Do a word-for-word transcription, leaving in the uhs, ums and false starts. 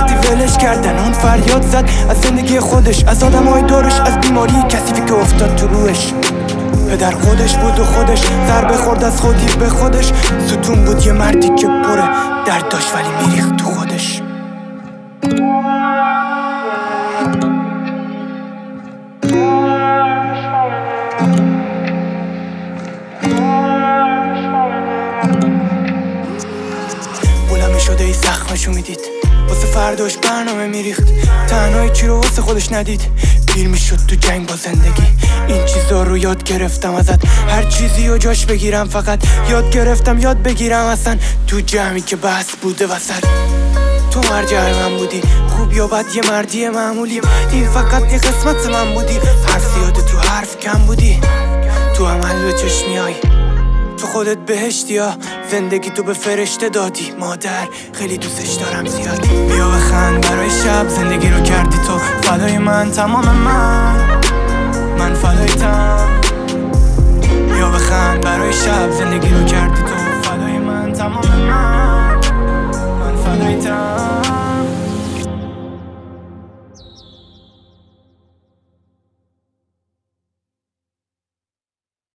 وقتی ولش کردن اون فریاد زد از زندگی خودش، از آدمای دورش، از بیماری کثیفی که افتاد تو روش. پدر خودش بود و خودش ضربه خورد از خودی به خودش. ستون بود یه مردی که پره درد داشت ولی میریخت تو خودش. بلند شده ای زخمشو میدید، واسه فرداش برنامه میریخت. تنهایی چی رو واسه خودش ندید، پیر میشد تو جنگ با زندگی. این چیزا رو یاد گرفتم ازت، هر چیزی رو جاش بگیرم. فقط یاد گرفتم یاد بگیرم اصلا تو جمعی که بحث بوده وسط. تو مرجع من بودی، خوب یا بد یه مردی معمولی. این فقط یه قسمت من بودی، حرف زیاده تو حرف کم بودی. تو عمل به چشمیای تو خودت بهشتی ها، زندگی تو به فرشته دادی. مادر خیلی دوستش دارم زیاد. بیا بخند برای شب، زندگی رو کردی تو فدای من. تمام من من فدایتم. بیا بخند برای شب، زندگی رو کردی تو فدای من. تمام من من فدایتم.